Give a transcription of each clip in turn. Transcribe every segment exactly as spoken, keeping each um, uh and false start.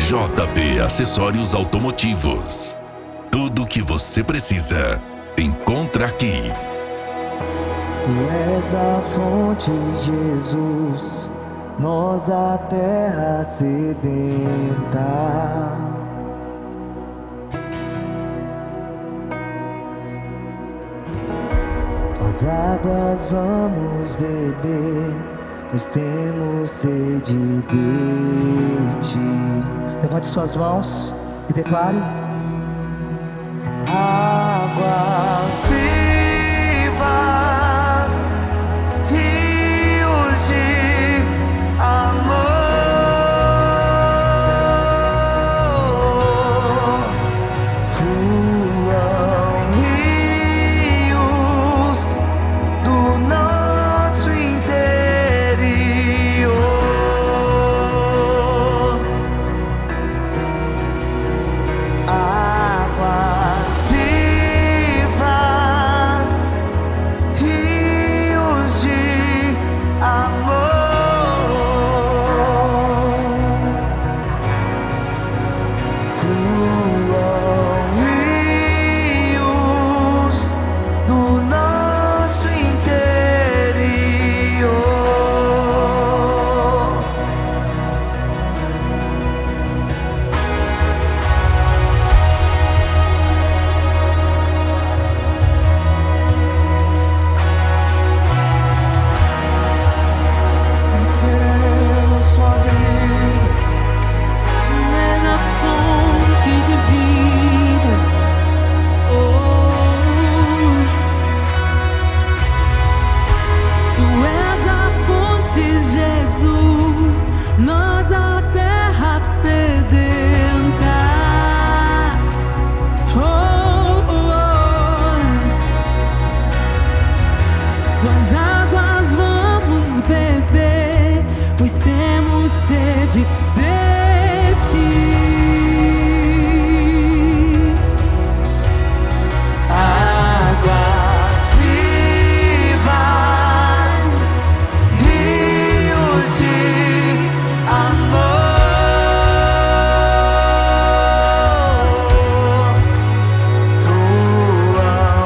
J B Acessórios Automotivos. Tudo o que você precisa, encontra aqui. Tu és a fonte, Jesus, nós a terra sedenta. Tuas águas vamos beber, pois temos sede de ti. Levante suas mãos e declare: águas vivas, rios de amor, fluam rios do nosso interior. Águas vivas, rios de amor, fluam rios do nosso interior. Nós queremos sua vida. Tu és a fonte de vida. Oh, Tu és a fonte, Jesus, nós a terra sedenta. Oh, oh, oh. Tuas águas vamos beber, pois temos sede de ti. Águas vivas, rios de amor, fluam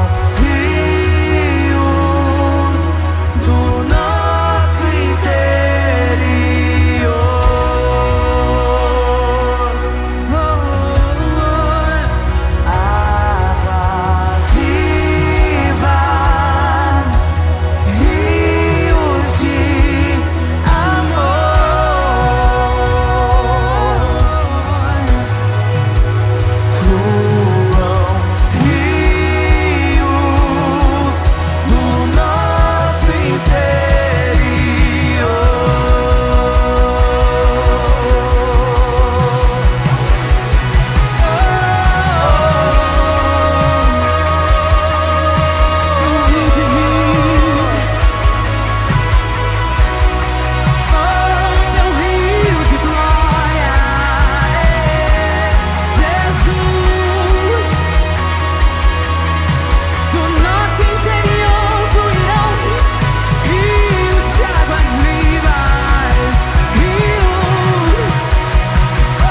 rios do nosso interior. Oh, oh, Águas vivas, rios de amor, fluam rios do nosso Teu rio de vida. Oh, teu rio de glória. Jesus, do nosso interior fluirão rios de águas vivas. Rios. Oh,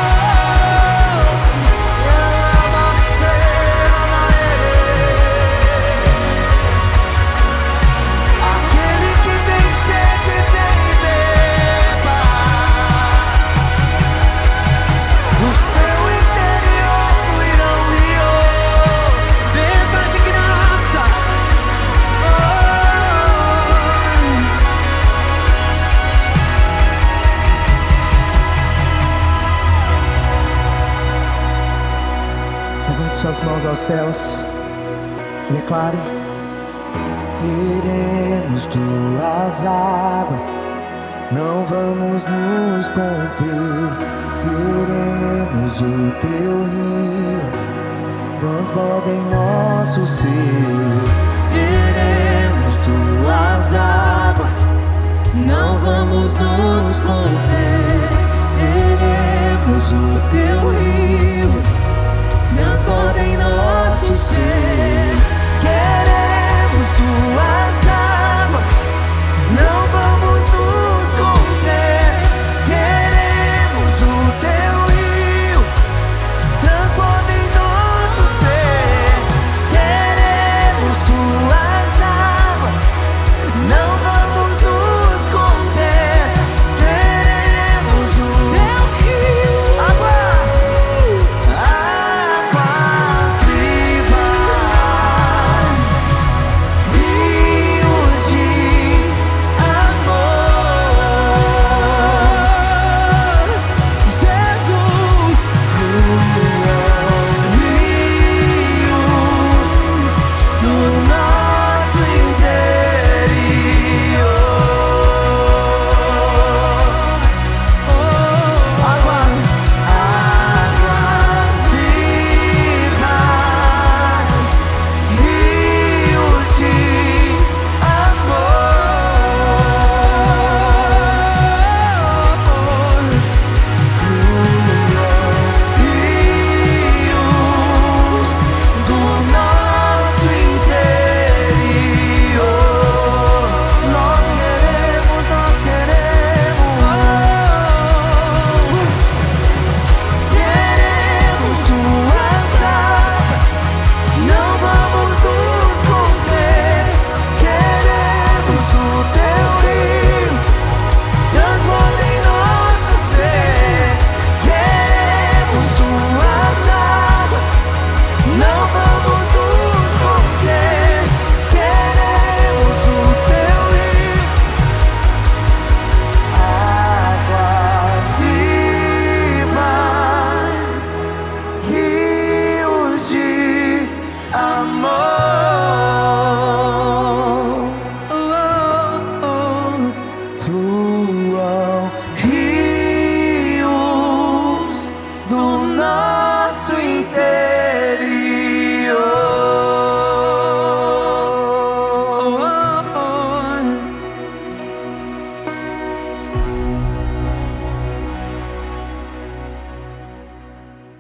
Aquele que tem sede, vem e beba. Do seu interior fluirão rios. beba de graça. Levante suas mãos aos céus e declare: queremos tuas águas, não vamos nos conter. Queremos o teu rio, transborda em nosso ser. Queremos tuas águas, não vamos nos conter.